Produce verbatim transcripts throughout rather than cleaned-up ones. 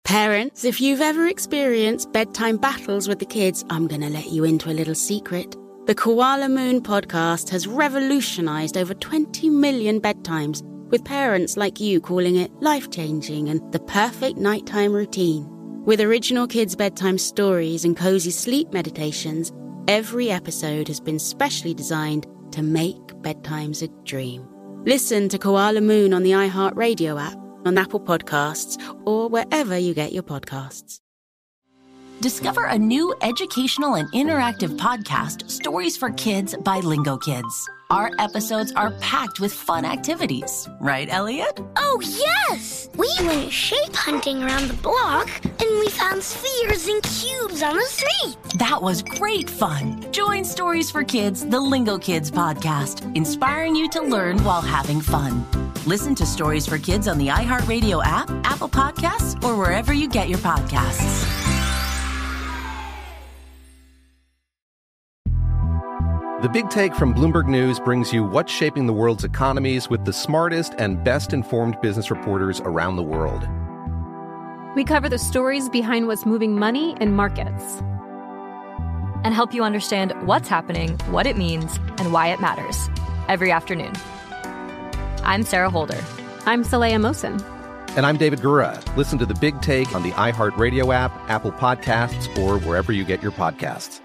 Parents, if you've ever experienced bedtime battles with the kids, I'm going to let you into a little secret. The Koala Moon podcast has revolutionized over twenty million bedtimes, with parents like you calling it life-changing and the perfect nighttime routine. With original kids' bedtime stories and cozy sleep meditations, every episode has been specially designed to make bedtimes a dream. Listen to Koala Moon on the iHeartRadio app, on Apple Podcasts, or wherever you get your podcasts. Discover a new educational and interactive podcast, Stories for Kids by Lingo Kids. Our episodes are packed with fun activities. Right, Elliot? Oh, yes! We went shape hunting around the block, and we found spheres and cubes on the street. That was great fun. Join Stories for Kids, the Lingo Kids podcast, inspiring you to learn while having fun. Listen to Stories for Kids on the iHeartRadio app, Apple Podcasts, or wherever you get your podcasts. The Big Take from Bloomberg News brings you what's shaping the world's economies with the smartest and best-informed business reporters around the world. We cover the stories behind what's moving money and markets, and help you understand what's happening, what it means, and why it matters every afternoon. I'm Sarah Holder. I'm Saleha Mohsin. And I'm David Gura. Listen to The Big Take on the iHeartRadio app, Apple Podcasts, or wherever you get your podcasts.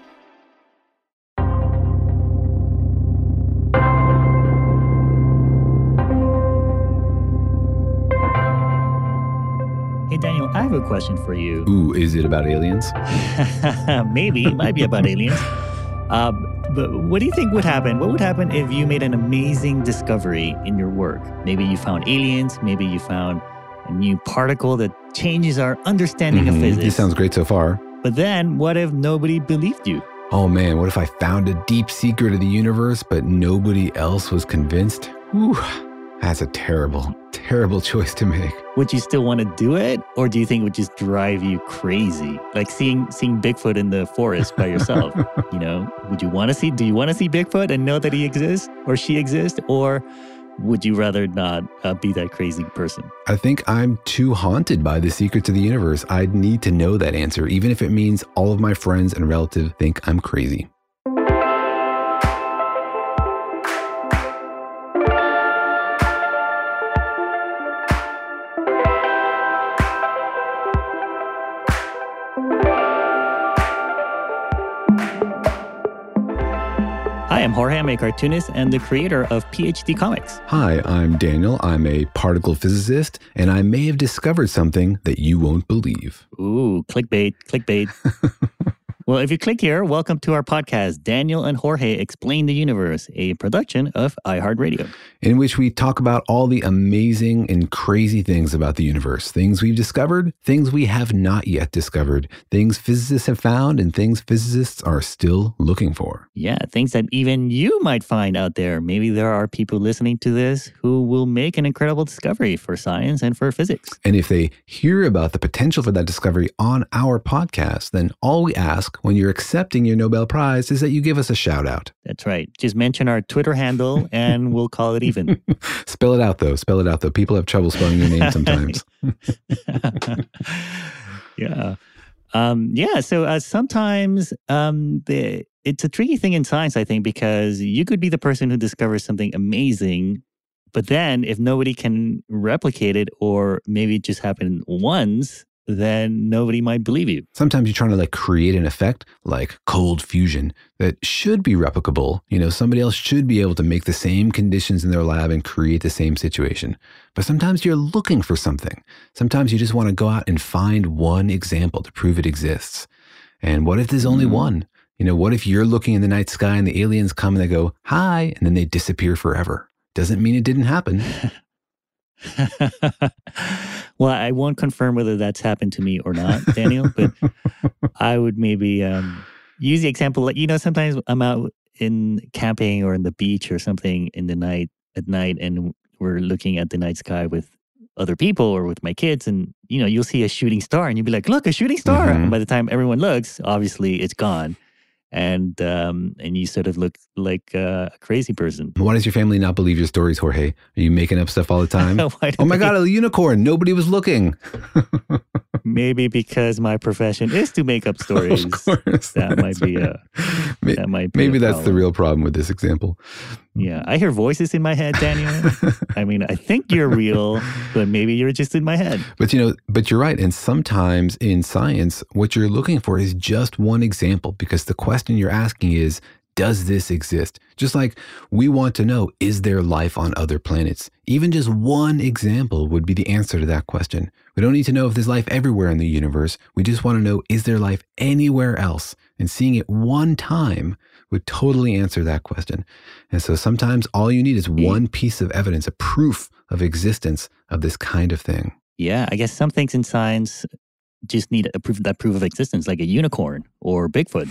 Hey, Daniel, I have a question for you. Ooh, is it about aliens? Maybe. It might be about aliens. Uh, but what do you think would happen? What would happen if you made an amazing discovery in your work? Maybe you found aliens. Maybe you found a new particle that changes our understanding mm-hmm. of physics. This sounds great so far. But then what if nobody believed you? Oh, man, what if I found a deep secret of the universe, but nobody else was convinced? Whew, that's a terrible, terrible choice to make. Would you still want to do it? Or do you think it would just drive you crazy? Like seeing seeing Bigfoot in the forest by yourself, you know? Would you want to see, do you want to see Bigfoot and know that he exists or she exists? Or would you rather not uh, be that crazy person? I think I'm too haunted by the secrets of the universe. I'd need to know that answer, even if it means all of my friends and relatives think I'm crazy. Hi, I'm Jorge. I'm a cartoonist and the creator of P H D Comics. Hi, I'm Daniel. I'm a particle physicist, and I may have discovered something that you won't believe. Ooh, clickbait, clickbait. Well, if you click here, welcome to our podcast, Daniel and Jorge Explain the Universe, a production of iHeartRadio. In which we talk about all the amazing and crazy things about the universe. Things we've discovered, things we have not yet discovered, things physicists have found, and things physicists are still looking for. Yeah, things that even you might find out there. Maybe there are people listening to this who will make an incredible discovery for science and for physics. And if they hear about the potential for that discovery on our podcast, then all we ask when you're accepting your Nobel Prize is that you give us a shout out. That's right. Just mention our Twitter handle and we'll call it even. Spell it out, though. Spell it out, though. People have trouble spelling your name sometimes. yeah. Um, yeah. So uh, sometimes um, the, it's a tricky thing in science, I think, because you could be the person who discovers something amazing, but then if nobody can replicate it, or maybe it just happened once, then nobody might believe you. Sometimes you're trying to like create an effect like cold fusion that should be replicable. You know, somebody else should be able to make the same conditions in their lab and create the same situation. But sometimes you're looking for something. Sometimes you just want to go out and find one example to prove it exists. And what if there's only mm. one? You know, what if you're looking in the night sky and the aliens come and they go, hi, and then they disappear forever? Doesn't mean it didn't happen. Well, I won't confirm whether that's happened to me or not, Daniel, but I would maybe um, use the example, like, you know, sometimes I'm out in camping or in the beach or something in the night, at night, and we're looking at the night sky with other people or with my kids, and, you know, you'll see a shooting star and you'll be like, look, a shooting star. Mm-hmm. And by the time everyone looks, obviously it's gone. And um, and you sort of look like uh, a crazy person. Why does your family not believe your stories, Jorge? Are you making up stuff all the time? Oh my they... God, a unicorn. Nobody was looking. Maybe because my profession is to make up stories. Of course. That might be right. a that might be Maybe a that's problem. the real problem with this example. Yeah, I hear voices in my head, Daniel. I mean, I think you're real, but maybe you're just in my head. But you know, but you're right. And sometimes in science, what you're looking for is just one example, because the question you're asking is, does this exist? Just like we want to know, is there life on other planets? Even just one example would be the answer to that question. We don't need to know if there's life everywhere in the universe. We just want to know, is there life anywhere else? And seeing it one time would totally answer that question. And so sometimes all you need is one piece of evidence, a proof of existence of this kind of thing. Yeah, I guess some things in science just need a proof that proof of existence, like a unicorn or Bigfoot.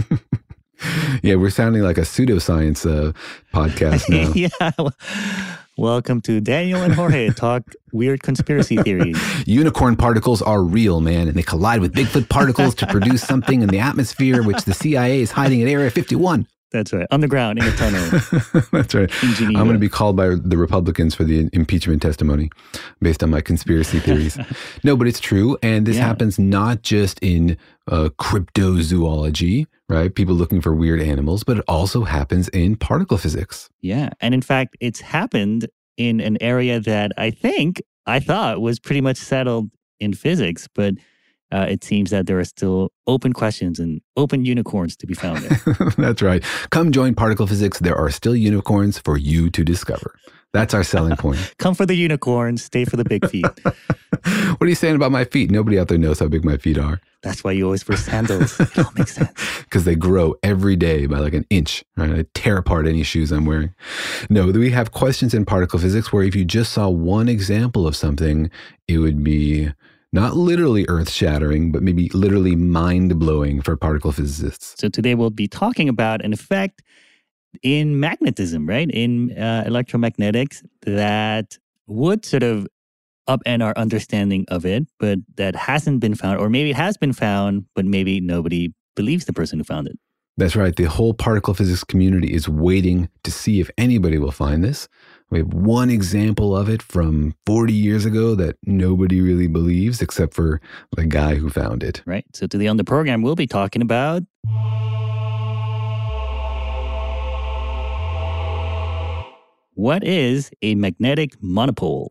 Yeah, we're sounding like a pseudoscience uh, podcast now. Yeah. Welcome to Daniel and Jorge talk weird conspiracy theories. Unicorn particles are real, man, and they collide with Bigfoot particles to produce something in the atmosphere, which the C I A is hiding at Area fifty-one. That's right. Underground in a tunnel. That's right. I'm going to be called by the Republicans for the impeachment testimony based on my conspiracy theories. No, but it's true. And this yeah. happens not just in uh, cryptozoology, right? People looking for weird animals, but it also happens in particle physics. Yeah. And in fact, it's happened in an area that I think, I thought was pretty much settled in physics, but Uh, it seems that there are still open questions and open unicorns to be found there. That's right. Come join particle physics. There are still unicorns for you to discover. That's our selling point. Come for the unicorns, stay for the big feet. What are you saying about my feet? Nobody out there knows how big my feet are. That's why you always wear sandals. It all makes sense. Because they grow every day by like an inch. Right? I tear apart any shoes I'm wearing. No, we have questions in particle physics where if you just saw one example of something, it would be not literally earth-shattering, but maybe literally mind-blowing for particle physicists. So today we'll be talking about an effect in magnetism, right? In uh, electromagnetics that would sort of upend our understanding of it, but that hasn't been found, or maybe it has been found, but maybe nobody believes the person who found it. That's right. The whole particle physics community is waiting to see if anybody will find this. We have one example of it from forty years ago that nobody really believes except for the guy who found it. Right. So today on the program, we'll be talking about what is a magnetic monopole?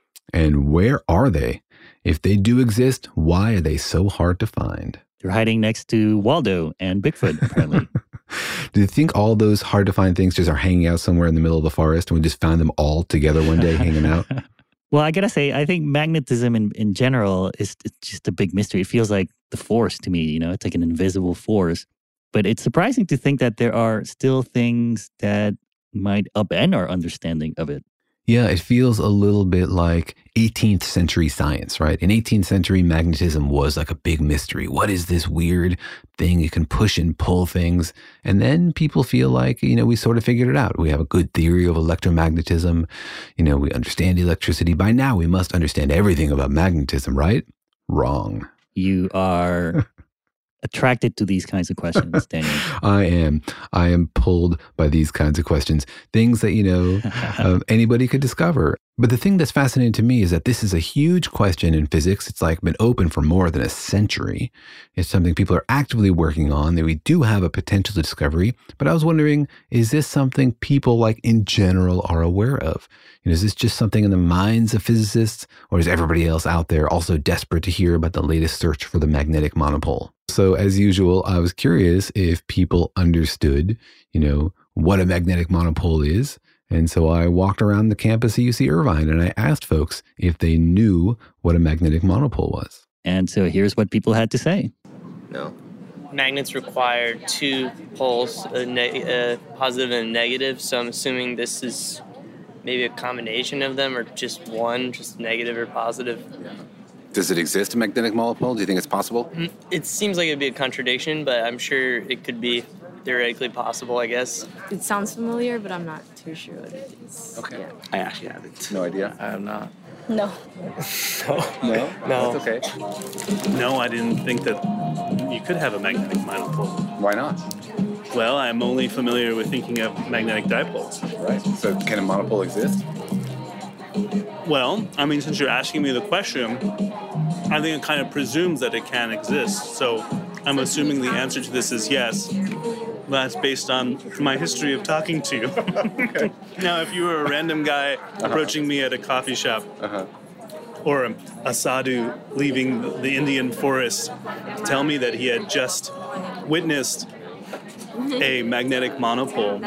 And where are they? If they do exist, why are they so hard to find? They're hiding next to Waldo and Bigfoot, apparently. Do you think all those hard to find things just are hanging out somewhere in the middle of the forest and we just found them all together one day hanging out? Well, I gotta say, I think magnetism in, in general is it's just a big mystery. It feels like the force to me, you know, it's like an invisible force. But it's surprising to think that there are still things that might upend our understanding of it. Yeah, it feels a little bit like eighteenth century science, right? In eighteenth century, magnetism was like a big mystery. What is this weird thing? It can push and pull things. And then people feel like, you know, we sort of figured it out. We have a good theory of electromagnetism. You know, we understand electricity. By now, we must understand everything about magnetism, right? Wrong. You are attracted to these kinds of questions, Daniel. I am. I am pulled by these kinds of questions. Things that, you know, uh, anybody could discover. But the thing that's fascinating to me is that this is a huge question in physics. It's like been open for more than a century. It's something people are actively working on, that we do have a potential to discovery. But I was wondering, is this something people like in general are aware of? You know, is this just something in the minds of physicists, or is everybody else out there also desperate to hear about the latest search for the magnetic monopole? So as usual, I was curious if people understood, you know, what a magnetic monopole is. And so I walked around the campus at U C Irvine and I asked folks if they knew what a magnetic monopole was. And so here's what people had to say. No. Magnets require two poles, a, ne- a positive and a negative. So I'm assuming this is maybe a combination of them or just one, just negative or positive. Yeah. Does it exist, a magnetic monopole? Do you think it's possible? It seems like it'd be a contradiction, but I'm sure it could be theoretically possible, I guess. It sounds familiar, but I'm not too sure what it is. Okay. Yeah. I actually haven't. No idea? I have not. No. no. No? No. That's okay. No, I didn't think that you could have a magnetic monopole. Why not? Well, I'm only familiar with thinking of magnetic dipoles. Right. So can a monopole exist? Well, I mean, since you're asking me the question, I think it kind of presumes that it can exist. So I'm assuming the answer to this is yes. That's based on my history of talking to you. Okay. Now, if you were a random guy uh-huh. approaching me at a coffee shop, uh-huh. or a, a sadhu leaving the Indian forest, to tell me that he had just witnessed a magnetic monopole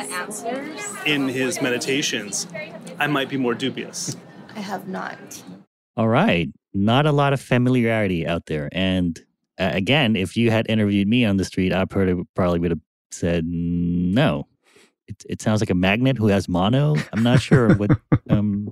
in his meditations, I might be more dubious. I have not. All right. Not a lot of familiarity out there. And uh, again, if you had interviewed me on the street, I probably, probably would have said no. It, it sounds like a magnet who has mono. I'm not sure what... Um,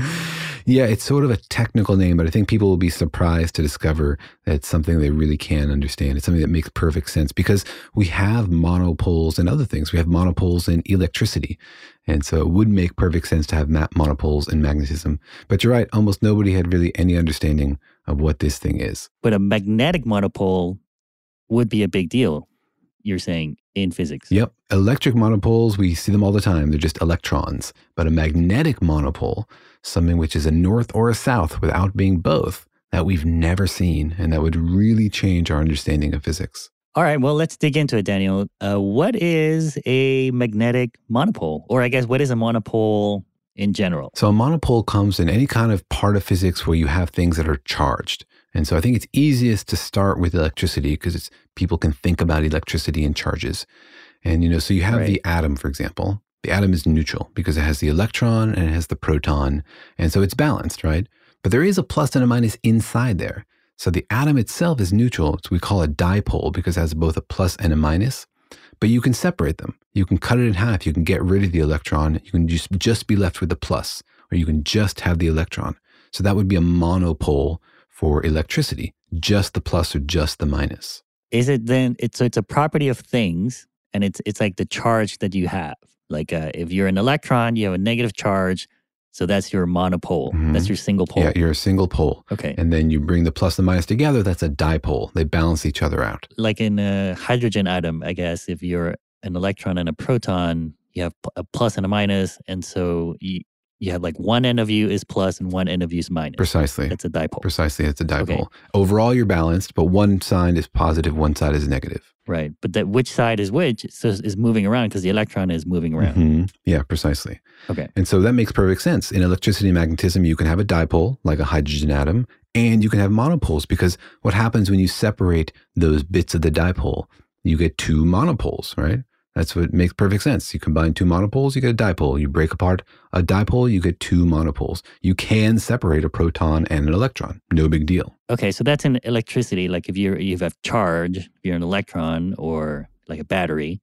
Yeah, it's sort of a technical name, but I think people will be surprised to discover that it's something they really can understand. It's something that makes perfect sense because we have monopoles and other things. We have monopoles in electricity. And so it would make perfect sense to have ma- monopoles in magnetism. But you're right, almost nobody had really any understanding of what this thing is. But a magnetic monopole would be a big deal, you're saying, in physics. Yep. Electric monopoles, we see them all the time. They're just electrons. But a magnetic monopole, something which is a north or a south without being both, that we've never seen, and that would really change our understanding of physics. All right, well, let's dig into it, Daniel. Uh, what is a magnetic monopole? Or I guess, what is a monopole in general? So a monopole comes in any kind of part of physics where you have things that are charged. And so I think it's easiest to start with electricity because it's people can think about electricity in charges. And, you know, so you have right. the atom, for example. The atom is neutral because it has the electron and it has the proton. And so it's balanced, right? But there is a plus and a minus inside there. So the atom itself is neutral. So we call it dipole because it has both a plus and a minus. But you can separate them. You can cut it in half. You can get rid of the electron. You can just, just be left with the plus, or you can just have the electron. So that would be a monopole for electricity, just the plus or just the minus. Is it then, it's, so it's a property of things, and it's it's like the charge that you have. Like uh, if you're an electron, you have a negative charge, so that's your monopole. Mm-hmm. That's your single pole. Yeah, you're a single pole. Okay. And then you bring the plus and minus together, that's a dipole. They balance each other out. Like in a hydrogen atom, I guess, if you're an electron and a proton, you have a plus and a minus, and so you, you have like one end of you is plus and one end of you is minus. Precisely. That's a dipole. Precisely, it's a dipole. Okay. Overall, you're balanced, but one side is positive, one side is negative. Right. But that which side is which so is moving around because the electron is moving around. Mm-hmm. Yeah, precisely. Okay. And so that makes perfect sense. In electricity and magnetism, you can have a dipole, like a hydrogen atom, and you can have monopoles because what happens when you separate those bits of the dipole? You get two monopoles, right? That's what makes perfect sense. You combine two monopoles, you get a dipole. You break apart a dipole, you get two monopoles. You can separate a proton and an electron. No big deal. Okay, so that's in electricity. Like if you're, you have charge, if you're an electron or like a battery.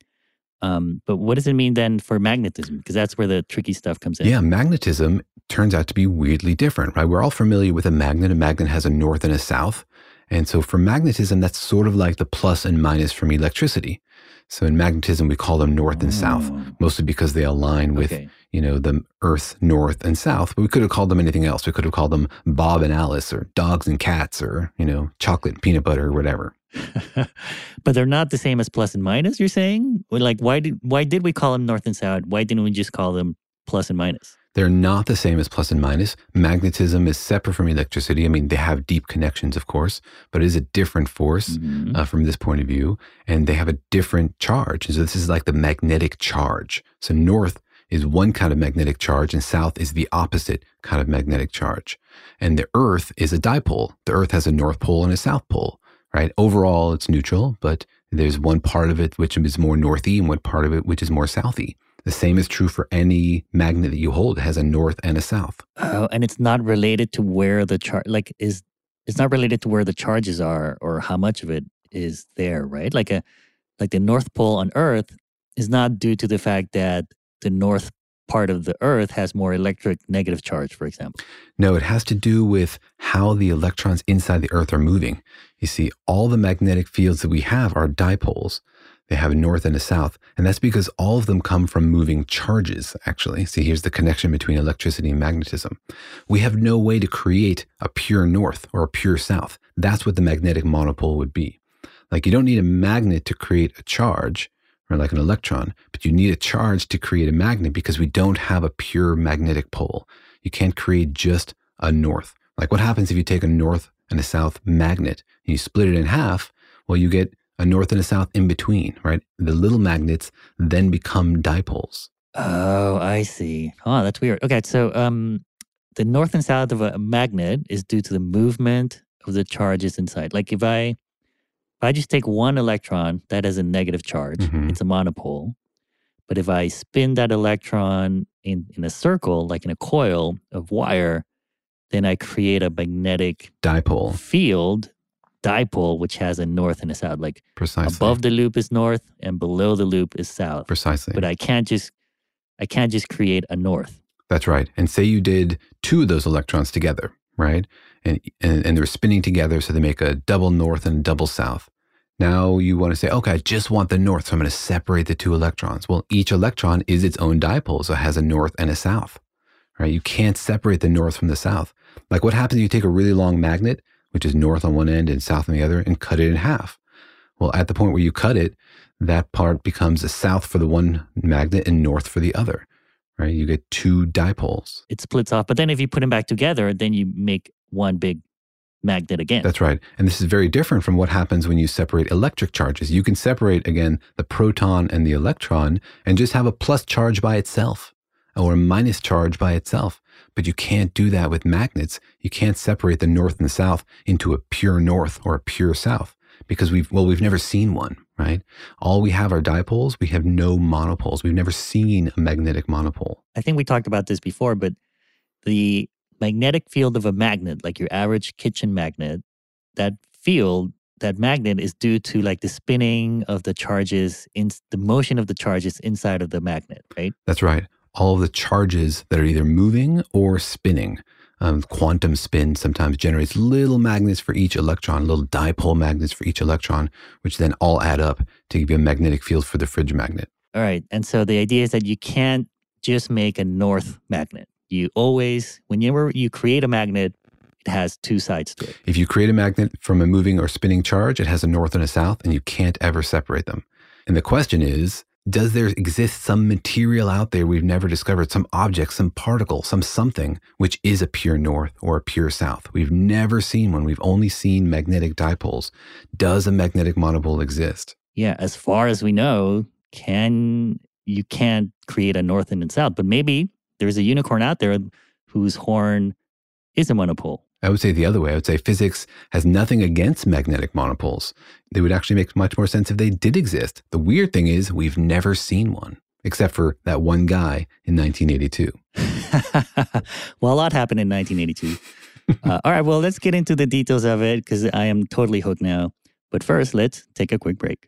Um, but what does it mean then for magnetism? Because that's where the tricky stuff comes in. Yeah, magnetism turns out to be weirdly different, right? We're all familiar with a magnet. A magnet has a north and a south. And so for magnetism, that's sort of like the plus and minus from electricity. So in magnetism, we call them north and south, mostly because they align with, okay. you know, the Earth, north and south. But we could have called them anything else. We could have called them Bob and Alice or dogs and cats or, you know, chocolate and peanut butter or whatever. But they're not the same as plus and minus, you're saying? Like, why did why did we call them north and south? Why didn't we just call them plus and minus? They're not the same as plus and minus. Magnetism is separate from electricity. I mean, they have deep connections, of course, but it is a different force mm-hmm. uh, from this point of view, and they have a different charge. And so this is like the magnetic charge. So north is one kind of magnetic charge, and south is the opposite kind of magnetic charge. And the Earth is a dipole. The Earth has a north pole and a south pole, right? Overall, it's neutral, but there's one part of it which is more northy and one part of it which is more southy. The same is true for any magnet that you hold. It has a north and a south. Oh, and it's not related to where the charge, like, is, it's not related to where the charges are or how much of it is there, right? Like a, like the North Pole on Earth is not due to the fact that the north part of the Earth has more electric negative charge, for example. No, it has to do with how the electrons inside the Earth are moving. You see, all the magnetic fields that we have are dipoles. They have a north and a south, and that's because all of them come from moving charges, actually. See, here's the connection between electricity and magnetism. We have no way to create a pure north or a pure south. That's what the magnetic monopole would be. Like, you don't need a magnet to create a charge, or like an electron, but you need a charge to create a magnet because we don't have a pure magnetic pole. You can't create just a north. Like, what happens if you take a north and a south magnet, and you split it in half, well, you get a north and a south in between, right? The little magnets then become dipoles. Oh, I see. Oh, that's weird. Okay, so um, the north and south of a magnet is due to the movement of the charges inside. Like if I if I just take one electron that has a negative charge, Mhm. it's a monopole. But if I spin that electron in, in a circle, like in a coil of wire, then I create a magnetic Dipole. field dipole, which has a north and a south. Like Precisely. above the loop is north and below the loop is south. Precisely. But I can't just I can't just create a north. That's right. And say you did two of those electrons together, right? And, and and they're spinning together, so they make a double north and a double south. Now you want to say, okay, I just want the north, so I'm going to separate the two electrons. Well, each electron is its own dipole, so it has a north and a south, right? You can't separate the north from the south. Like what happens if you take a really long magnet, which is north on one end and south on the other, and cut it in half? Well, at the point where you cut it, that part becomes a south for the one magnet and north for the other, right? You get two dipoles. It splits off. But then if you put them back together, then you make one big magnet again. That's right. And this is very different from what happens when you separate electric charges. You can separate, again, the proton and the electron and just have a plus charge by itself or a minus charge by itself. But you can't do that with magnets. You can't separate the north and the south into a pure north or a pure south because we've, well, we've never seen one, right? All we have are dipoles. We have no monopoles. We've never seen a magnetic monopole. I think we talked about this before, but the magnetic field of a magnet, like your average kitchen magnet, that field, that magnet is due to like the spinning of the charges, in the motion of the charges inside of the magnet, right? That's right. All of the charges that are either moving or spinning. Um, quantum spin sometimes generates little magnets for each electron, little dipole magnets for each electron, which then all add up to give you a magnetic field for the fridge magnet. All right. And so the idea is that you can't just make a north magnet. You always, whenever you create a magnet, it has two sides to it. If you create a magnet from a moving or spinning charge, it has a north and a south, and you can't ever separate them. And the question is, does there exist some material out there we've never discovered, some object, some particle, some something, which is a pure north or a pure south? We've never seen one. We've only seen magnetic dipoles. Does a magnetic monopole exist? Yeah, as far as we know, can you can't create a north and a south, but maybe there's a unicorn out there whose horn is a monopole. I would say the other way. I would say physics has nothing against magnetic monopoles. They would actually make much more sense if they did exist. The weird thing is we've never seen one, except for that one guy in nineteen eighty-two. Well, a lot happened in nineteen eighty-two. uh, all right, well, let's get into the details of it because I am totally hooked now. But first, let's take a quick break.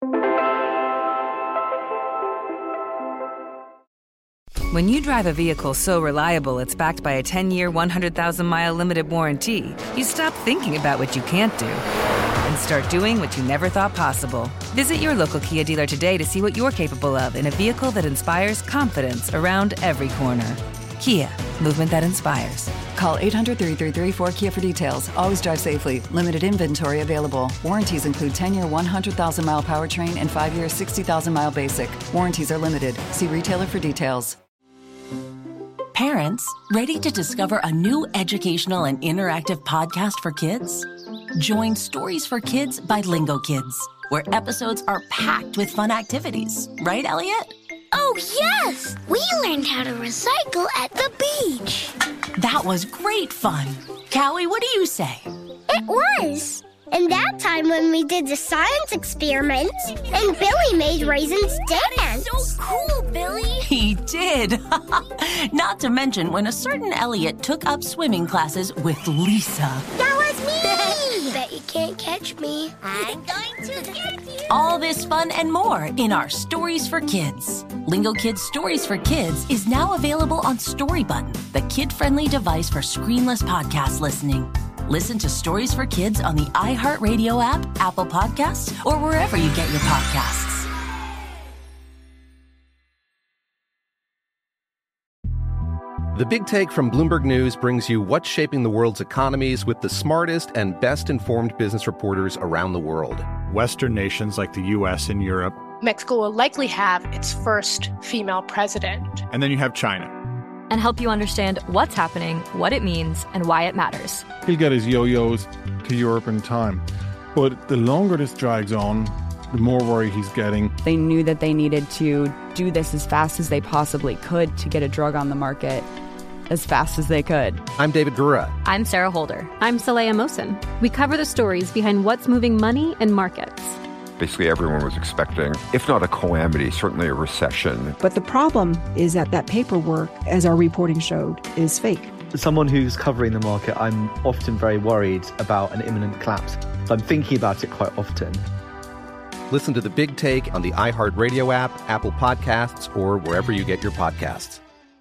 When you drive a vehicle so reliable it's backed by a ten-year, one hundred thousand mile limited warranty, you stop thinking about what you can't do and start doing what you never thought possible. Visit your local Kia dealer today to see what you're capable of in a vehicle that inspires confidence around every corner. Kia, movement that inspires. Call eight hundred, three three three, four K I A for details. Always drive safely. Limited inventory available. Warranties include ten-year, one hundred thousand mile powertrain and five-year, sixty thousand mile basic. Warranties are limited. See retailer for details. Parents, ready to discover a new educational and interactive podcast for kids? Join Stories for Kids by Lingo Kids, where episodes are packed with fun activities. Right, Elliot? Oh, yes! We learned how to recycle at the beach. That was great fun. Callie, what do you say? It was. And that time when we did the science experiments and Billy made raisins dance. So cool, Billy. He did. Not to mention when a certain Elliot took up swimming classes with Lisa. That was me. Bet you can't catch me. I'm going to get you. All this fun and more in our Stories for Kids. Lingo Kids Stories for Kids is now available on Story Button, the kid-friendly device for screenless podcast listening. Listen to Stories for Kids on the iHeartRadio app, Apple Podcasts, or wherever you get your podcasts. The Big Take from Bloomberg News brings you what's shaping the world's economies with the smartest and best-informed business reporters around the world. Western nations like the U S and Europe. Mexico will likely have its first female president. And then you have China. and help you understand what's happening, what it means, and why it matters. He'll get his yo-yos to Europe in time. But the longer this drags on, the more worry he's getting. They knew that they needed to do this as fast as they possibly could to get a drug on the market as fast as they could. I'm David Gura. I'm Sarah Holder. I'm Saleha Mohsin. We cover the stories behind what's moving money and markets. Basically, everyone was expecting, if not a calamity, certainly a recession. But the problem is that that paperwork, as our reporting showed, is fake. As someone who's covering the market, I'm often very worried about an imminent collapse. So I'm thinking about it quite often. Listen to The Big Take on the iHeartRadio app, Apple Podcasts, or wherever you get your podcasts.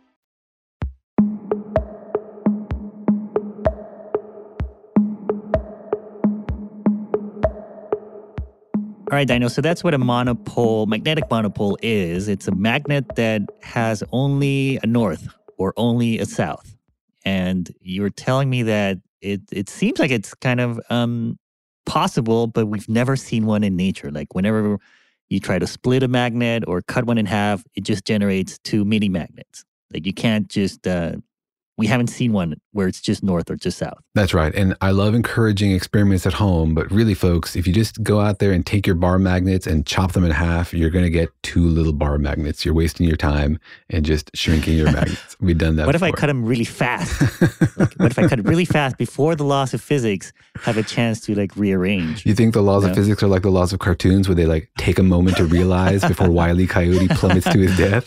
All right, Daniel, so that's what a monopole, magnetic monopole is. It's a magnet that has only a north or only a south. And you were telling me that it it seems like it's kind of um, possible, but we've never seen one in nature. Like whenever you try to split a magnet or cut one in half, it just generates two mini magnets. Like you can't just... Uh, We haven't seen one where it's just north or just south. That's right. And I love encouraging experiments at home. But really, folks, if you just go out there and take your bar magnets and chop them in half, you're going to get two little bar magnets. You're wasting your time and just shrinking your magnets. We've done that What before. if I cut them really fast? Like, what if I cut it really fast before the laws of physics have a chance to like rearrange? You think the laws you of know? physics are like the laws of cartoons where they like take a moment to realize before Wile E. Coyote plummets to his death?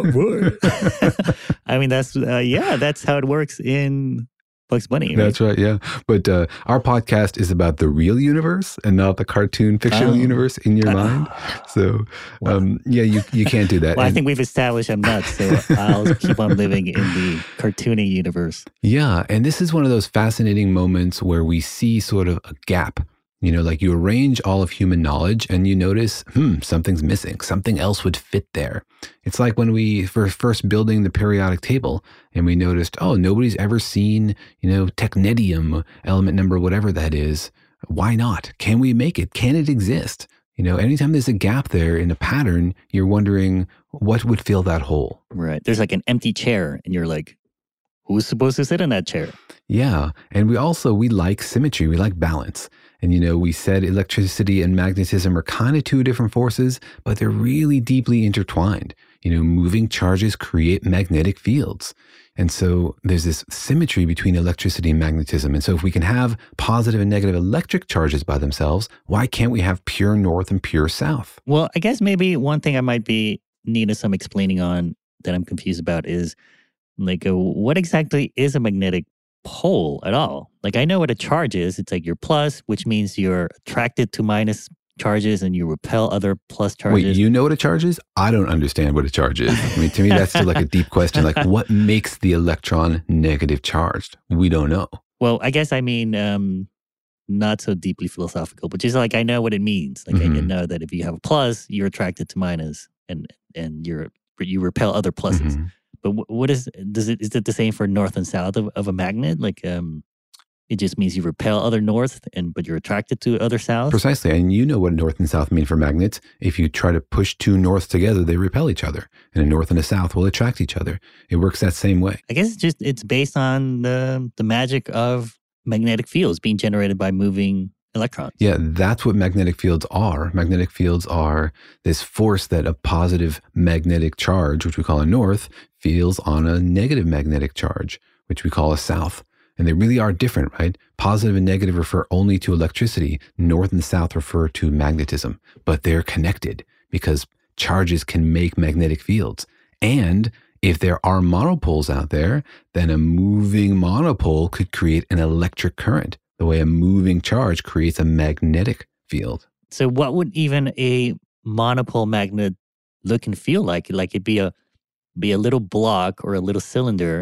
I mean, that's, uh, yeah, that's how it works in Bugs Bunny. Right? That's right, yeah. But uh, our podcast is about the real universe and not the cartoon fictional Oh. universe in your mind. So, um, yeah, you, you can't do that. Well, I And- think we've established I'm nuts, so I'll keep on living in the cartoony universe. Yeah, and this is one of those fascinating moments where we see sort of a gap. You know, like you arrange all of human knowledge and you notice, hmm, something's missing. Something else would fit there. It's like when we were first building the periodic table and we noticed, oh, nobody's ever seen, you know, technetium, element number, whatever that is. Why not? Can we make it? Can it exist? You know, anytime there's a gap there in a pattern, you're wondering what would fill that hole. Right. There's like an empty chair and you're like, who's supposed to sit in that chair? Yeah. And we also, we like symmetry. We like balance. And, you know, we said electricity and magnetism are kind of two different forces, but they're really deeply intertwined. You know, moving charges create magnetic fields. And so there's this symmetry between electricity and magnetism. And so if we can have positive and negative electric charges by themselves, why can't we have pure north and pure south? Well, I guess maybe one thing I might be needing some explaining on that I'm confused about is like, uh, what exactly is a magnetic pole at all? Like, I know what a charge is. It's like your plus, which means you're attracted to minus charges and you repel other plus charges. Wait, you know what a charge is? I don't understand what a charge is. I mean, to me, that's still like a deep question. Like, what makes the electron negative charged? We don't know. Well, I guess I mean, um, not so deeply philosophical, but just like I know what it means. Like Mm-hmm. I can know that if you have a plus, you're attracted to minus, and and you're you repel other pluses. Mm-hmm. But wh- what is does it is it the same for north and south of, of a magnet? Like um, it just means you repel other north, and but you're attracted to other south. Precisely. And you know what north and south mean for magnets. If you try to push two norths together, they repel each other. And a north and a south will attract each other. It works that same way. I guess it's just it's based on the the magic of magnetic fields being generated by moving electrons. Yeah, that's what magnetic fields are. Magnetic fields are this force that a positive magnetic charge, which we call a north, feels on a negative magnetic charge, which we call a south. And they really are different, right? Positive and negative refer only to electricity. North and south refer to magnetism. But they're connected because charges can make magnetic fields. And if there are monopoles out there, then a moving monopole could create an electric current, the way a moving charge creates a magnetic field. So what would even a monopole magnet look and feel like? Like it'd be a be a little block or a little cylinder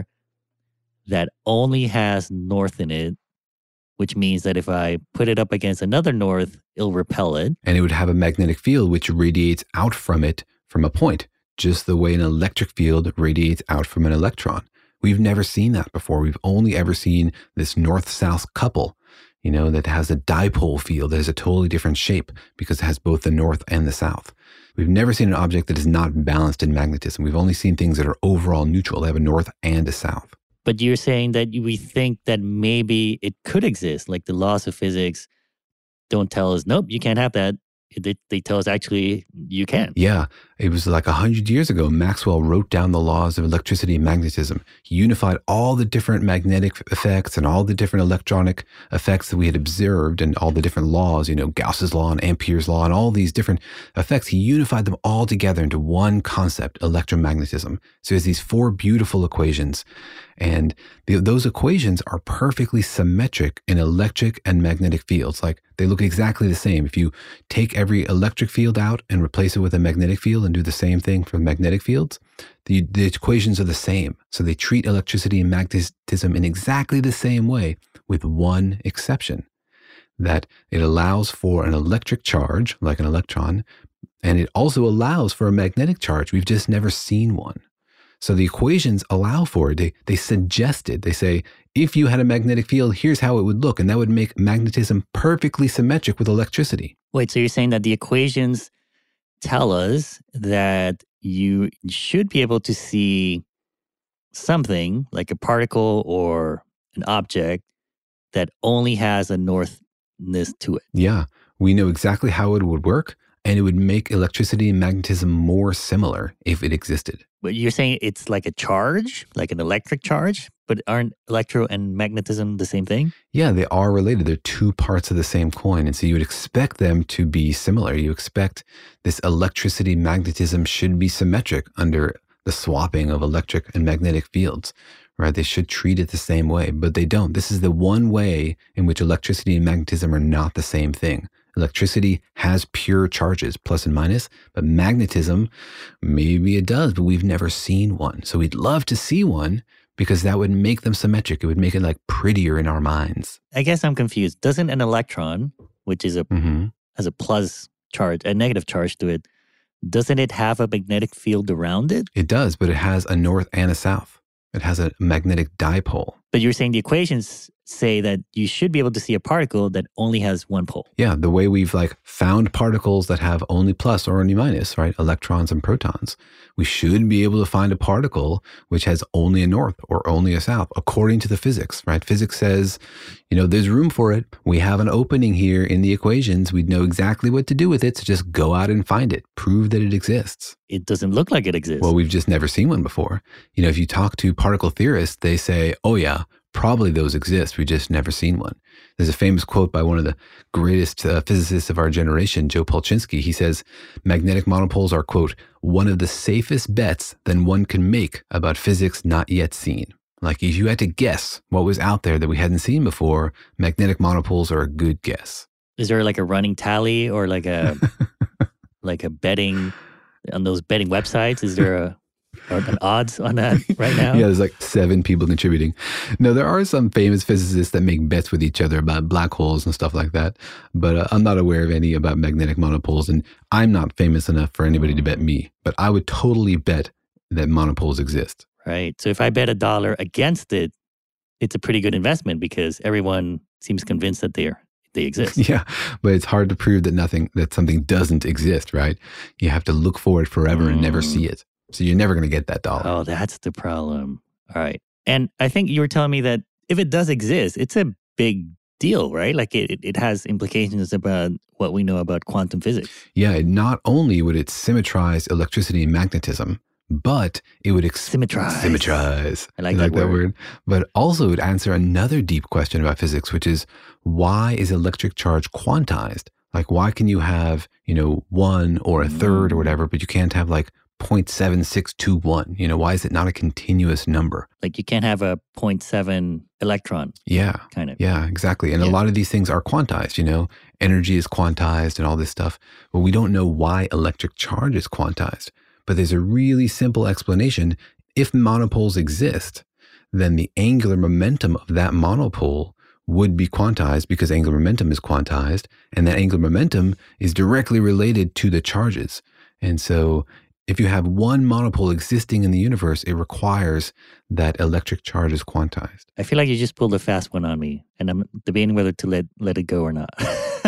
that only has north in it, which means that if I put it up against another north, it'll repel it. And it would have a magnetic field which radiates out from it from a point, just the way an electric field radiates out from an electron. We've never seen that before. We've only ever seen this north-south couple. you know, that has a dipole field that has a totally different shape because it has both the north and the south. We've never seen an object that is not balanced in magnetism. We've only seen things that are overall neutral. They have a north and a south. But you're saying that we think that maybe it could exist, like the laws of physics don't tell us, nope, you can't have that. They, they tell us actually you can. Yeah, it was like a hundred years ago. Maxwell wrote down the laws of electricity and magnetism. He unified all the different magnetic effects and all the different electronic effects that we had observed and all the different laws, you know, Gauss's law and Ampere's law and all these different effects. He unified them all together into one concept, electromagnetism. So he has these four beautiful equations. And the, those equations are perfectly symmetric in electric and magnetic fields. Like they look exactly the same. If you take every electric field out and replace it with a magnetic field and do the same thing for magnetic fields, the, the equations are the same. So they treat electricity and magnetism in exactly the same way, with one exception, that it allows for an electric charge, like an electron, and it also allows for a magnetic charge. We've just never seen one. So the equations allow for it. They, they suggest it. They say, if you had a magnetic field, here's how it would look. And that would make magnetism perfectly symmetric with electricity. Wait, so you're saying that the equations tell us that you should be able to see something like a particle or an object that only has a northness to it. Yeah, we know exactly how it would work. And it would make electricity and magnetism more similar if it existed. But you're saying it's like a charge, like an electric charge, but aren't electro and magnetism the same thing? Yeah, they are related. They're two parts of the same coin. And so you would expect them to be similar. You expect this electricity magnetism should be symmetric under the swapping of electric and magnetic fields, right? They should treat it the same way, but they don't. This is the one way in which electricity and magnetism are not the same thing. Electricity has pure charges, plus and minus, but magnetism, maybe it does, but we've never seen one. So we'd love to see one because that would make them symmetric. It would make it like prettier in our minds. I guess I'm confused. Doesn't an electron, which is a mm-hmm. has a plus charge, a negative charge to it, doesn't it have a magnetic field around it? It does, but it has a north and a south. It has a magnetic dipole. But you're saying the equations say that you should be able to see a particle that only has one pole. Yeah, the way we've like found particles that have only plus or only minus, right? Electrons and protons. We should be able to find a particle which has only a north or only a south, according to the physics, right? Physics says, you know, there's room for it. We have an opening here in the equations. We'd know exactly what to do with it. So just go out and find it. Prove that it exists. It doesn't look like it exists. Well, we've just never seen one before. You know, if you talk to particle theorists, they say, oh yeah, probably those exist. We just never seen one. There's a famous quote by one of the greatest uh, physicists of our generation, Joe Polchinski. He says, magnetic monopoles are, quote, one of the safest bets that one can make about physics not yet seen. Like if you had to guess what was out there that we hadn't seen before, magnetic monopoles are a good guess. Is there like a running tally or like a like a betting on those betting websites? Is there a Or an odds on that right now? Yeah, there's like seven people contributing. No, there are some famous physicists that make bets with each other about black holes and stuff like that. But uh, I'm not aware of any about magnetic monopoles. And I'm not famous enough for anybody to bet me. But I would totally bet that monopoles exist. Right. So if I bet a dollar against it, it's a pretty good investment because everyone seems convinced that they're they exist. Yeah, but it's hard to prove that nothing, that something doesn't exist, right? You have to look for it forever mm. and never see it. So you're never going to get that dollar. Oh, that's the problem. All right. And I think you were telling me that if it does exist, it's a big deal, right? Like it, it has implications about what we know about quantum physics. Yeah, not only would it symmetrize electricity and magnetism, but it would ex- symmetrize. Symmetrize. I like, you that, like that word. word. But also it would answer another deep question about physics, which is why is electric charge quantized? Like why can you have, you know, one or a third or whatever, but you can't have like zero point seven six two one? You know, why is it not a continuous number? Like you can't have a zero point seven electron. Yeah. Kind of. Yeah, exactly. And yeah. a lot of these things are quantized, you know, energy is quantized and all this stuff, but we don't know why electric charge is quantized. But there's a really simple explanation. If monopoles exist, then the angular momentum of that monopole would be quantized because angular momentum is quantized, and that angular momentum is directly related to the charges. And so if you have one monopole existing in the universe, it requires that electric charge is quantized. I feel like you just pulled a fast one on me, and I'm debating whether to let, let it go or not.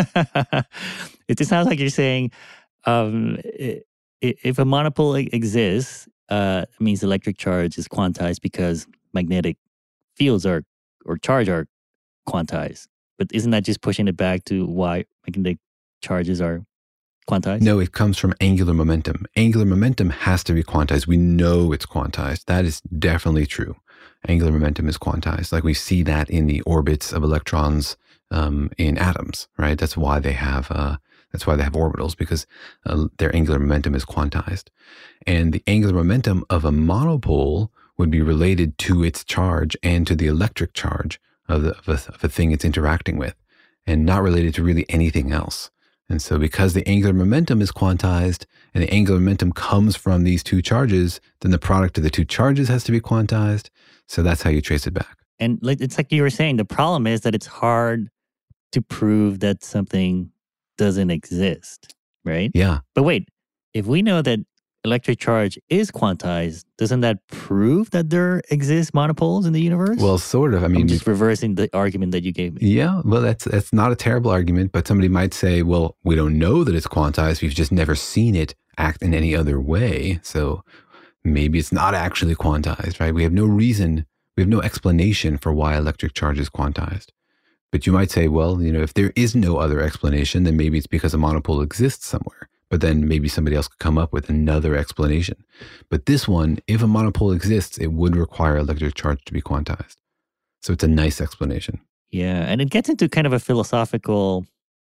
It just sounds like you're saying um, if a monopole exists, uh, it means electric charge is quantized because magnetic fields are or charge are quantized. But isn't that just pushing it back to why magnetic charges are quantized? No, it comes from angular momentum. Angular momentum has to be quantized. We know it's quantized. That is definitely true. Angular momentum is quantized. Like we see that in the orbits of electrons um, in atoms, right? That's why they have uh, that's why they have orbitals, because uh, their angular momentum is quantized. And the angular momentum of a monopole would be related to its charge and to the electric charge of, the, of, a, of a thing it's interacting with, and not related to really anything else. And so because the angular momentum is quantized and the angular momentum comes from these two charges, then the product of the two charges has to be quantized. So that's how you trace it back. And like it's like you were saying, the problem is that it's hard to prove that something doesn't exist, right? Yeah. But wait, if we know that electric charge is quantized, doesn't that prove that there exist monopoles in the universe? Well, sort of. I mean, I'm just reversing the argument that you gave me. Yeah, well, that's that's not a terrible argument, but somebody might say, well, we don't know that it's quantized. We've just never seen it act in any other way. So maybe it's not actually quantized, right? We have no reason, we have no explanation for why electric charge is quantized. But you might say, well, you know, if there is no other explanation, then maybe it's because a monopole exists somewhere. But then maybe somebody else could come up with another explanation. But this one, if a monopole exists, it would require electric charge to be quantized. So it's a nice explanation. Yeah, and it gets into kind of a philosophical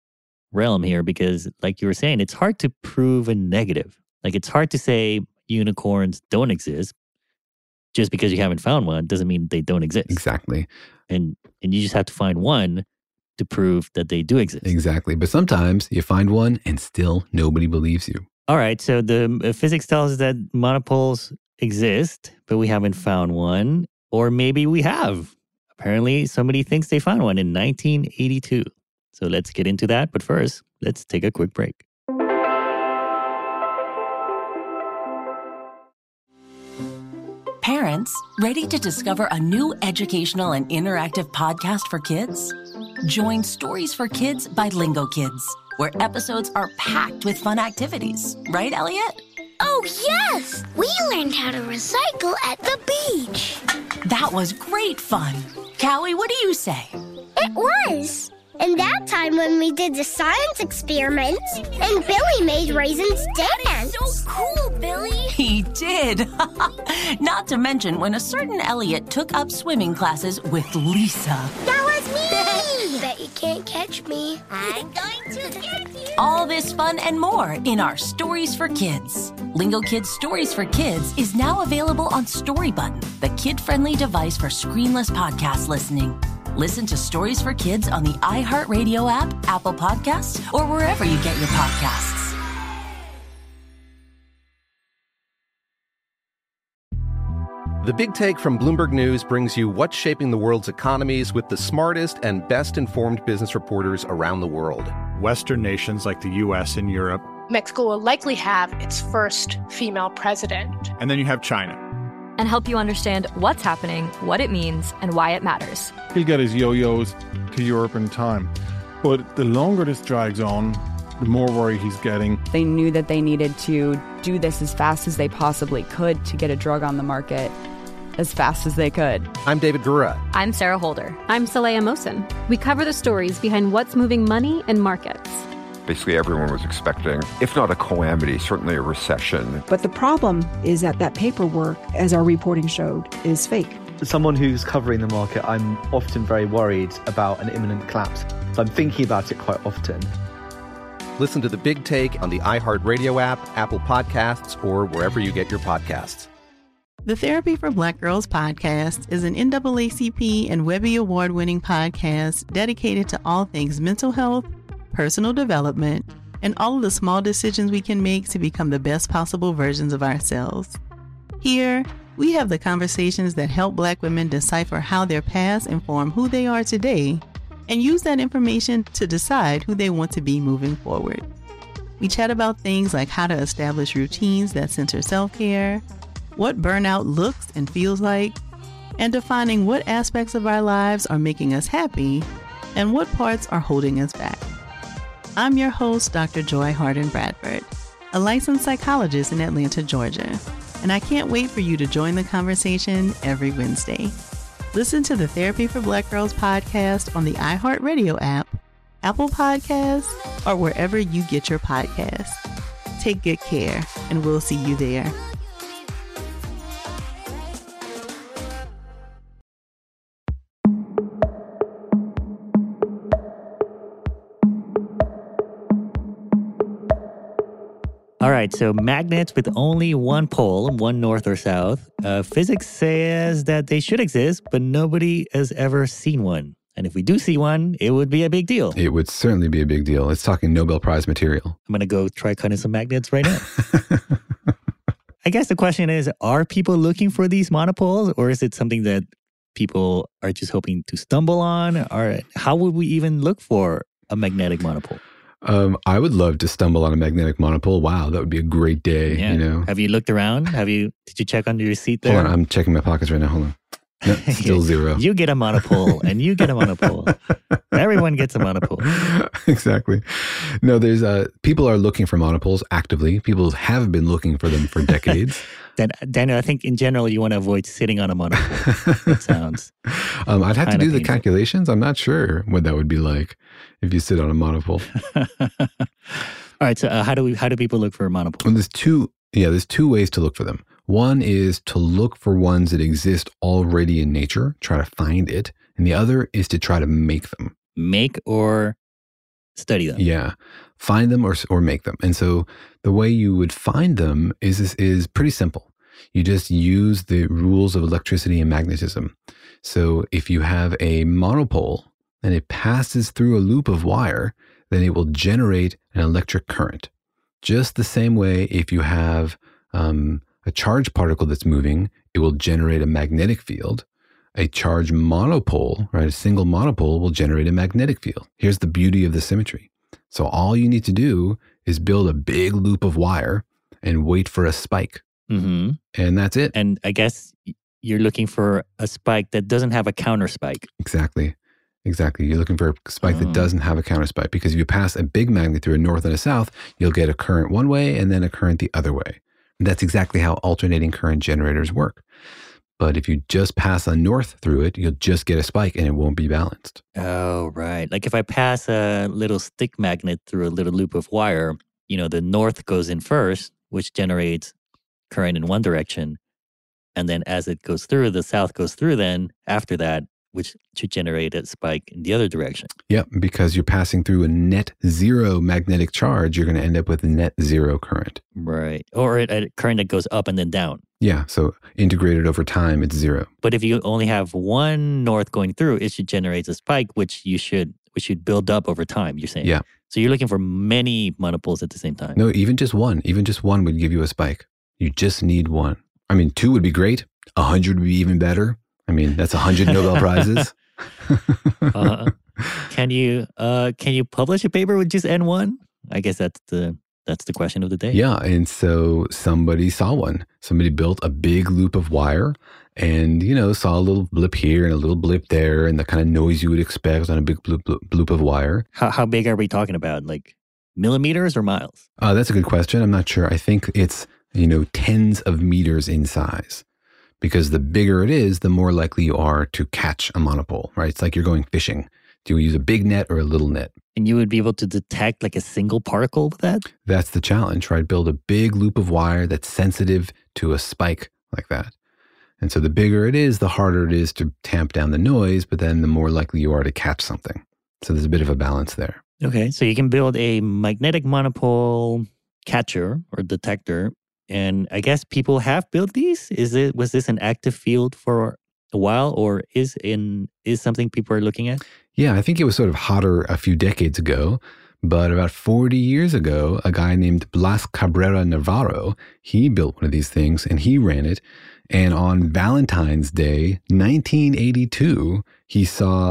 realm here because, like you were saying, it's hard to prove a negative. Like it's hard to say unicorns don't exist. Just because you haven't found one doesn't mean they don't exist. Exactly. And and you just have to find one to prove that they do exist. Exactly. But sometimes you find one and still nobody believes you. All right. So the uh, physics tells us that monopoles exist, but we haven't found one. Or maybe we have. Apparently, somebody thinks they found one in nineteen eighty-two. So let's get into that. But first, let's take a quick break. Parents, ready to discover a new educational and interactive podcast for kids? Join Stories for Kids by Lingo Kids, where episodes are packed with fun activities. Right, Elliot? Oh, yes! We learned how to recycle at the beach. That was great fun. Callie, what do you say? It was. And that time when we did the science experiments and Billy made raisins dance. So cool, Billy. He did. Not to mention when a certain Elliot took up swimming classes with Lisa. That was me. Bet you can't catch me. I'm going to get you. All this fun and more in our Stories for Kids. Lingo Kids Stories for Kids is now available on Story Button, the kid-friendly device for screenless podcast listening. Listen to Stories for Kids on the iHeartRadio app, Apple Podcasts, or wherever you get your podcasts. The Big Take from Bloomberg News brings you what's shaping the world's economies with the smartest and best-informed business reporters around the world. Western nations like the U S and Europe. Mexico will likely have its first female president. And then you have China. And help you understand what's happening, what it means, and why it matters. He'll get his yo-yos to Europe in time. But the longer this drags on, the more worry he's getting. They knew that they needed to do this as fast as they possibly could to get a drug on the market as fast as they could. I'm David Gura. I'm Sarah Holder. I'm Saleha Mohsen. We cover the stories behind what's moving money and markets. Basically, everyone was expecting, if not a calamity, certainly a recession. But the problem is that that paperwork, as our reporting showed, is fake. As someone who's covering the market, I'm often very worried about an imminent collapse. So I'm thinking about it quite often. Listen to The Big Take on the iHeartRadio app, Apple Podcasts, or wherever you get your podcasts. The Therapy for Black Girls podcast is an N double A C P and Webby Award-winning podcast dedicated to all things mental health, personal development, and all of the small decisions we can make to become the best possible versions of ourselves. Here, we have the conversations that help Black women decipher how their past inform who they are today and use that information to decide who they want to be moving forward. We chat about things like how to establish routines that center self-care, what burnout looks and feels like, and defining what aspects of our lives are making us happy and what parts are holding us back. I'm your host, Doctor Joy Harden Bradford, a licensed psychologist in Atlanta, Georgia, and I can't wait for you to join the conversation every Wednesday. Listen to the Therapy for Black Girls podcast on the iHeartRadio app, Apple Podcasts, or wherever you get your podcasts. Take good care, and we'll see you there. All right, so magnets with only one pole, one north or south. Uh, physics says that they should exist, but nobody has ever seen one. And if we do see one, it would be a big deal. It would certainly be a big deal. It's talking Nobel Prize material. I'm going to go try cutting some magnets right now. I guess the question is, are people looking for these monopoles, or is it something that people are just hoping to stumble on? Or how would we even look for a magnetic monopole? Um, I would love to stumble on a magnetic monopole. Wow, that would be a great day. Yeah. You know. Have you looked around? Have you? Did you check under your seat there? Hold on, I'm checking my pockets right now. Hold on. No, still zero. You get a monopole, and you get a monopole. Everyone gets a monopole. Exactly. No, there's uh, people are looking for monopoles actively. People have been looking for them for decades. Then, Daniel, I think in general you want to avoid sitting on a monopole. It sounds. Um, I'd have to do the painful. calculations. I'm not sure what that would be like if you sit on a monopole. All right. So, uh, how do we? How do people look for a monopole? Well, there's two. Yeah, there's two ways to look for them. One is to look for ones that exist already in nature, try to find it, and the other is to try to make them. Make or study them. Yeah, find them or or make them. And so the way you would find them is is, is pretty simple. You just use the rules of electricity and magnetism. So if you have a monopole and it passes through a loop of wire, then it will generate an electric current. Just the same way if you have um, a charged particle that's moving, it will generate a magnetic field. A charged monopole, right, a single monopole will generate a magnetic field. Here's the beauty of the symmetry. So all you need to do is build a big loop of wire and wait for a spike. Mm-hmm. And that's it. And I guess you're looking for a spike that doesn't have a counter spike. Exactly. Exactly. You're looking for a spike that doesn't have a counter spike, because if you pass a big magnet through a north and a south, you'll get a current one way and then a current the other way. And that's exactly how alternating current generators work. But if you just pass a north through it, you'll just get a spike and it won't be balanced. Oh, right. Like if I pass a little stick magnet through a little loop of wire, you know, the north goes in first, which generates current in one direction. And then as it goes through, the south goes through then after that, which should generate a spike in the other direction. Yep, because you're passing through a net zero magnetic charge, you're going to end up with a net zero current. Right. Or a, a current that goes up and then down. Yeah, so integrated over time, it's zero. But if you only have one north going through, it should generate a spike, which you should which should build up over time, you're saying. Yeah. So you're looking for many monopoles at the same time. No, even just one. Even just one would give you a spike. You just need one. I mean, two would be great. A hundred would be even better. I mean, that's a hundred Nobel Prizes. uh, can you uh, can you publish a paper with just N one? I guess that's the that's the question of the day. Yeah, and so somebody saw one. Somebody built a big loop of wire, and you know saw a little blip here and a little blip there, and the kind of noise you would expect on a big loop, loop of wire. How how big are we talking about? Like millimeters or miles? Uh, that's a good question. I'm not sure. I think it's you know tens of meters in size. Because the bigger it is, the more likely you are to catch a monopole, right? It's like you're going fishing. Do you use a big net or a little net? And you would be able to detect like a single particle with that? That's the challenge, right? Build a big loop of wire that's sensitive to a spike like that. And so the bigger it is, the harder it is to tamp down the noise, but then the more likely you are to catch something. So there's a bit of a balance there. Okay, so you can build a magnetic monopole catcher or detector. And I guess people have built these. Is it was this an active field for a while, or is in is something people are looking at? Yeah, I think it was sort of hotter a few decades ago. But about forty years ago, a guy named Blas Cabrera Navarro, he built one of these things and he ran it. And on Valentine's Day, nineteen eighty-two, he saw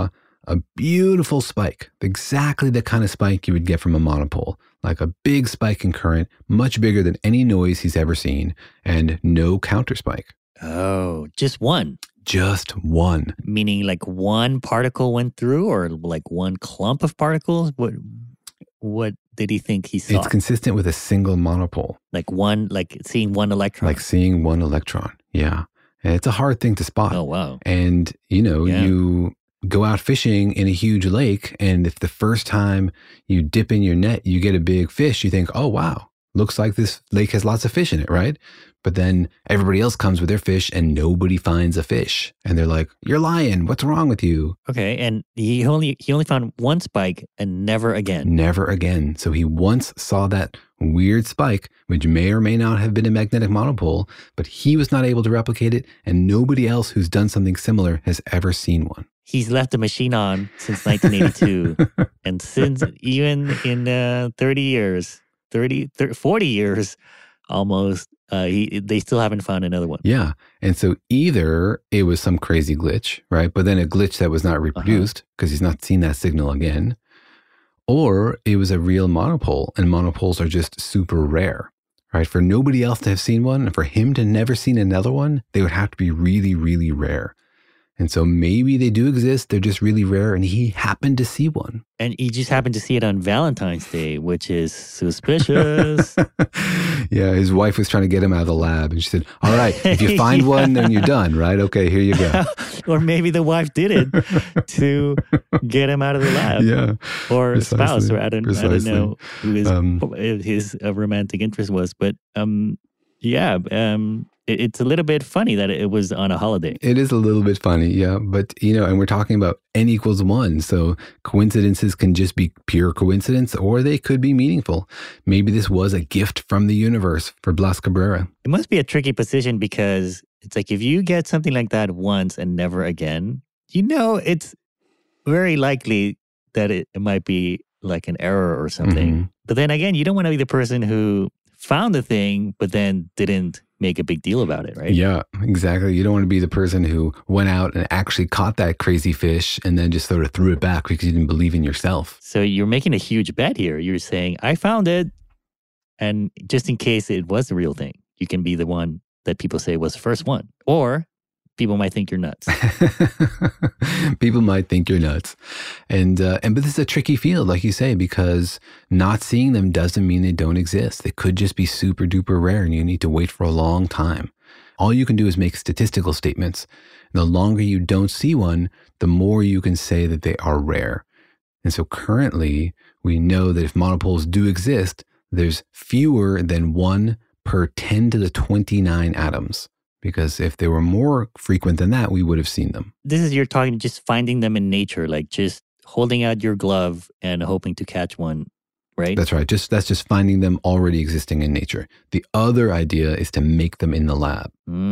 a beautiful spike, exactly the kind of spike you would get from a monopole, like a big spike in current, much bigger than any noise he's ever seen, and no counter spike. Oh, just one. Just one. Meaning like one particle went through or like one clump of particles? What what did he think he saw? It's consistent with a single monopole. Like one, like seeing one electron. Like seeing one electron, yeah. And it's a hard thing to spot. Oh, wow. And, you know, Yeah. you go out fishing in a huge lake, and if the first time you dip in your net, you get a big fish, you think, oh, wow, looks like this lake has lots of fish in it, right? But then everybody else comes with their fish and nobody finds a fish. And they're like, you're lying. What's wrong with you? Okay, and he only he only found one spike and never again. Never again. So he once saw that weird spike, which may or may not have been a magnetic monopole, but he was not able to replicate it, and nobody else who's done something similar has ever seen one. He's left the machine on since nineteen eighty-two. And since even in uh, thirty years, thirty, thirty, forty years almost, uh, he, they still haven't found another one. Yeah. And so either it was some crazy glitch, right? But then a glitch that was not reproduced because he's not seen that signal again. Or it was a real monopole, and monopoles are just super rare, right? For nobody else to have seen one, and for him to never seen another one, they would have to be really, really rare. And so maybe they do exist, they're just really rare, and he happened to see one. And he just happened to see it on Valentine's Day, which is suspicious. Yeah, his wife was trying to get him out of the lab, and she said, all right, if you find Yeah. one, then you're done, right? Okay, here you go. Or maybe the wife did it to get him out of the lab. Yeah, Or precisely, spouse, or I don't, I don't precisely. know who his, Um, his uh, romantic interest was. But um, yeah, um, it, it's a little bit funny that it was on a holiday. It is a little bit funny, yeah. But, you know, and we're talking about n equals one. So coincidences can just be pure coincidence, or they could be meaningful. Maybe this was a gift from the universe for Blas Cabrera. It must be a tricky position because it's like if you get something like that once and never again, you know, it's very likely that it, it might be like an error or something. Mm-hmm. But then again, you don't want to be the person who found the thing, but then didn't make a big deal about it, right? Yeah, exactly. You don't want to be the person who went out and actually caught that crazy fish and then just sort of threw it back because you didn't believe in yourself. So you're making a huge bet here. You're saying, I found it. And just in case it was the real thing, you can be the one that people say was the first one. Or people might think you're nuts. People might think you're nuts. And, uh, and but this is a tricky field, like you say, because not seeing them doesn't mean they don't exist. They could just be super duper rare and you need to wait for a long time. All you can do is make statistical statements. The longer you don't see one, the more you can say that they are rare. And so currently, we know that if monopoles do exist, there's fewer than one per ten to the twenty-nine atoms. Because if they were more frequent than that, we would have seen them. This is you're talking just finding them in nature, like just holding out your glove and hoping to catch one, right? That's right. Just that's just finding them already existing in nature. The other idea is to make them in the lab.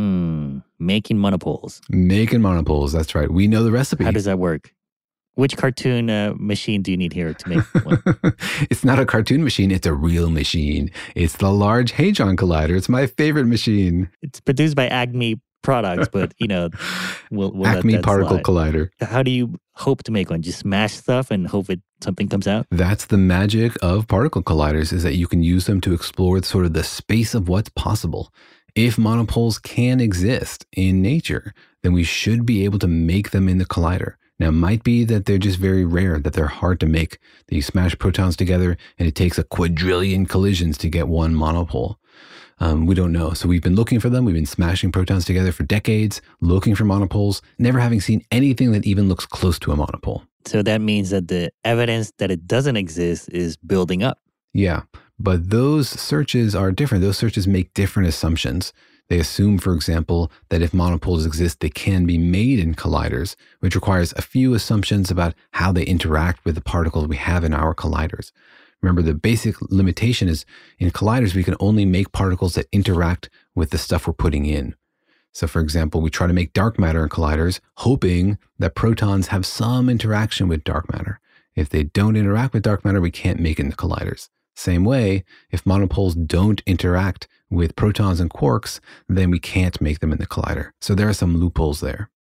Mm, making monopoles. Making monopoles. That's right. We know the recipe. How does that work? Which cartoon uh, machine do you need here to make one? It's not a cartoon machine. It's a real machine. It's the Large Hadron Collider. It's my favorite machine. It's produced by Acme Products, but, you know, we'll, we'll Acme let that Particle slide. Collider. How do you hope to make one? Just smash stuff and hope it something comes out? That's the magic of particle colliders, is that you can use them to explore sort of the space of what's possible. If monopoles can exist in nature, then we should be able to make them in the collider. Now, it might be that they're just very rare, that they're hard to make, that you smash protons together and it takes a quadrillion collisions to get one monopole. Um, we don't know. So we've been looking for them. We've been smashing protons together for decades, looking for monopoles, never having seen anything that even looks close to a monopole. So that means that the evidence that it doesn't exist is building up. Yeah, but those searches are different. Those searches make different assumptions. They assume, for example, that if monopoles exist, they can be made in colliders, which requires a few assumptions about how they interact with the particles we have in our colliders. Remember, the basic limitation is in colliders, we can only make particles that interact with the stuff we're putting in. So, for example, we try to make dark matter in colliders, hoping that protons have some interaction with dark matter. If they don't interact with dark matter, we can't make it in the colliders. Same way, if monopoles don't interact with protons and quarks, then we can't make them in the collider. So there are some loopholes there.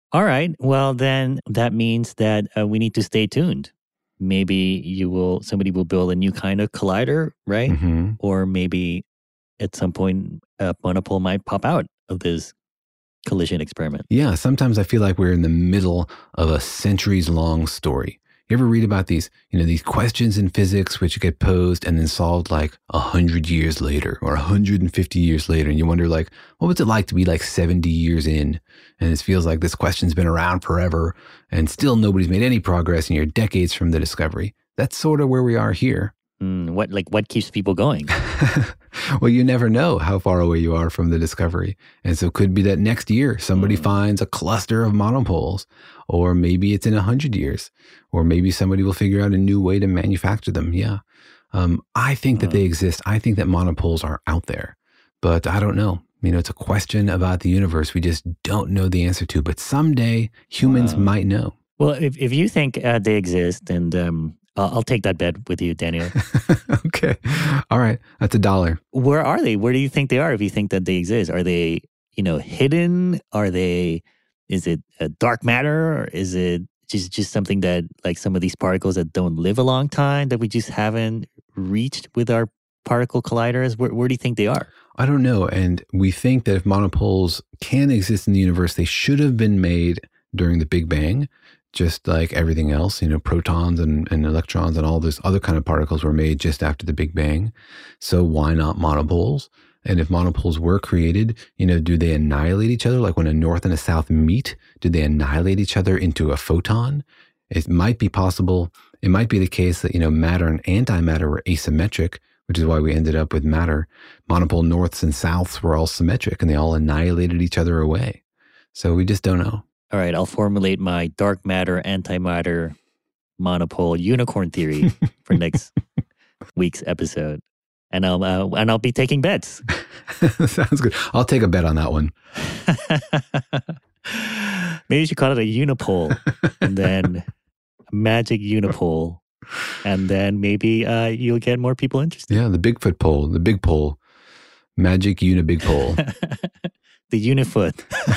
All right. Well, then that means that uh, we need to stay tuned. Maybe you will, somebody will build a new kind of collider, right? Mm-hmm. Or maybe at some point a monopole might pop out of this collision experiment. Yeah, sometimes I feel like we're in the middle of a centuries-long story. You ever read about these, you know, these questions in physics which get posed and then solved like a hundred years later or a hundred and fifty years later, and you wonder like, what was it like to be like seventy years in, and it feels like this question's been around forever, and still nobody's made any progress, and you're decades from the discovery. That's sort of where we are here. Mm, what like what keeps people going? Well, you never know how far away you are from the discovery. And so it could be that next year somebody mm. finds a cluster of monopoles, or maybe it's in a hundred years, or maybe somebody will figure out a new way to manufacture them. Yeah. Um, I think that they exist. I think that monopoles are out there, but I don't know. You know, it's a question about the universe we just don't know the answer to, but someday humans wow. might know. Well, if, if you think uh, they exist, and um, I'll, I'll take that bet with you, Daniel. Okay. All right. That's a dollar. Where are they? Where do you think they are if you think that they exist? Are they, you know, hidden? Are they, is it a dark matter? Or is it just, just something that, like some of these particles that don't live a long time that we just haven't reached with our particle colliders? Where, where do you think they are? I don't know. And we think that if monopoles can exist in the universe, they should have been made during the Big Bang, just like everything else. You know, protons and, and electrons and all those other kind of particles were made just after the Big Bang. So why not monopoles? And if monopoles were created, you know, do they annihilate each other? Like when a north and a south meet, do they annihilate each other into a photon? It might be possible. It might be the case that, you know, matter and antimatter were asymmetric, which is why we ended up with matter. Monopole norths and souths were all symmetric and they all annihilated each other away. So we just don't know. All right, I'll formulate my dark matter, antimatter, monopole unicorn theory for next week's episode. And I'll uh, and I'll be taking bets. Sounds good. I'll take a bet on that one. Maybe you should call it a unipole, and then a magic unipole, and then maybe uh, you'll get more people interested. Yeah, the Bigfoot pole, the big pole, magic unibig pole. The unifoot.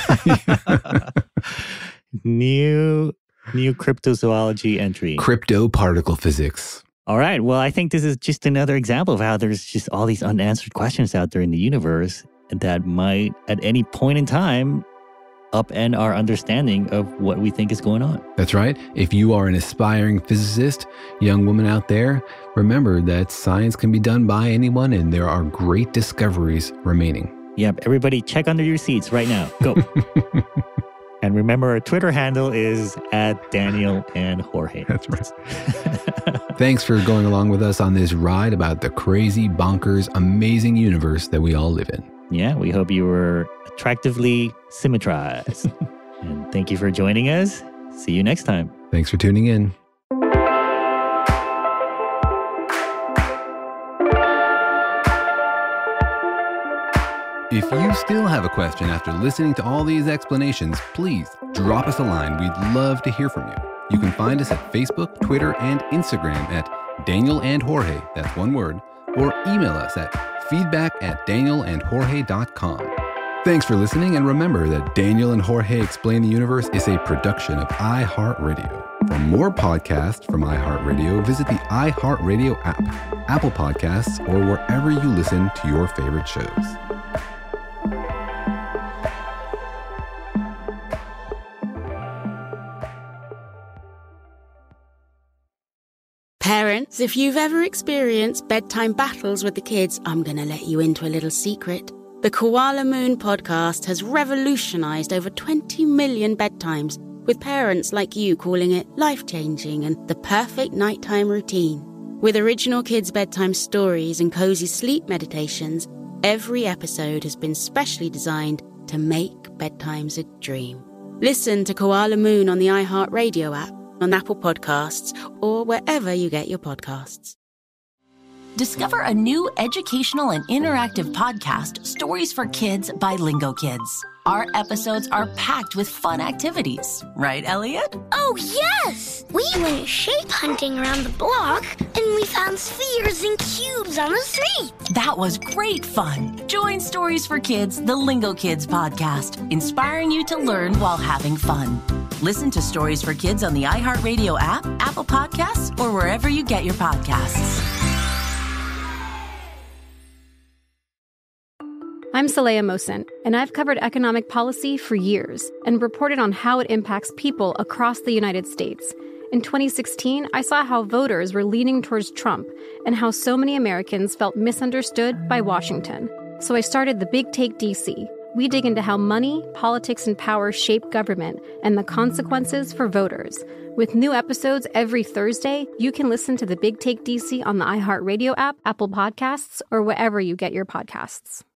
new new cryptozoology entry. Crypto particle physics. All right. Well, I think this is just another example of how there's just all these unanswered questions out there in the universe that might, at any point in time, upend our understanding of what we think is going on. That's right. If you are an aspiring physicist, young woman out there, remember that science can be done by anyone and there are great discoveries remaining. Yep. Everybody check under your seats right now. Go. And remember, our Twitter handle is at Daniel and Jorge. That's right. Thanks for going along with us on this ride about the crazy, bonkers, amazing universe that we all live in. Yeah, we hope you were attractively symmetrized. And thank you for joining us. See you next time. Thanks for tuning in. If you still have a question after listening to all these explanations, please drop us a line. We'd love to hear from you. You can find us at Facebook, Twitter, and Instagram at Daniel and Jorge, that's one word, or email us at feedback at daniel and jorge dot com. Thanks for listening, and remember that Daniel and Jorge Explain the Universe is a production of iHeartRadio. For more podcasts from iHeartRadio, visit the iHeartRadio app, Apple Podcasts, or wherever you listen to your favorite shows. Parents, if you've ever experienced bedtime battles with the kids, I'm going to let you into a little secret. The Koala Moon podcast has revolutionized over twenty million bedtimes, with parents like you calling it life-changing and the perfect nighttime routine. With original kids' bedtime stories and cozy sleep meditations, every episode has been specially designed to make bedtimes a dream. Listen to Koala Moon on the iHeartRadio app, on Apple Podcasts, or wherever you get your podcasts. Discover a new educational and interactive podcast, Stories for Kids by Lingo Kids. Our episodes are packed with fun activities. Right, Elliot? Oh, yes! We went shape hunting around the block, and we found spheres and cubes on the street. That was great fun. Join Stories for Kids, the Lingo Kids podcast, inspiring you to learn while having fun. Listen to Stories for Kids on the iHeartRadio app, Apple Podcasts, or wherever you get your podcasts. I'm Saleha Mohsin, and I've covered economic policy for years and reported on how it impacts people across the United States. In twenty sixteen, I saw how voters were leaning towards Trump and how so many Americans felt misunderstood by Washington. So I started The Big Take D C. We dig into how money, politics, and power shape government and the consequences for voters. With new episodes every Thursday, you can listen to The Big Take D C on the iHeartRadio app, Apple Podcasts, or wherever you get your podcasts.